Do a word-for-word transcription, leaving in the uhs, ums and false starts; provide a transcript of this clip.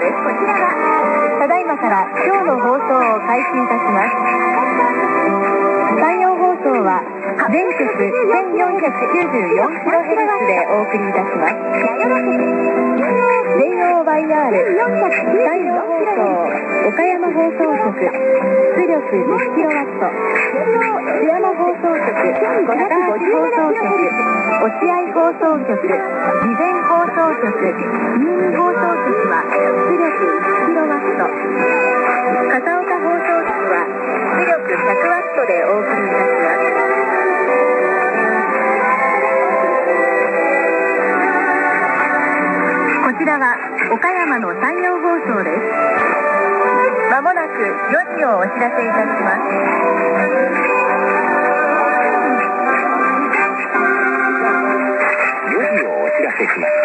です。こちらはただいまから今日の放送を開始いたします。山陽放送は全国 せんよんひゃくきゅうじゅうよんキロヘルツ でお送りいたします。ジェイオーワイアール 山陽放送岡山放送局出力にキロワット、津山放送局高橋放送局落合放送局備前放送局新見放送局は出力いちキロワット、笠岡放送局は出力ひゃくワットでお送りいたします。こちらは岡山の山陽放送です。まもなくよじをお知らせいたします。 よじをお知らせします。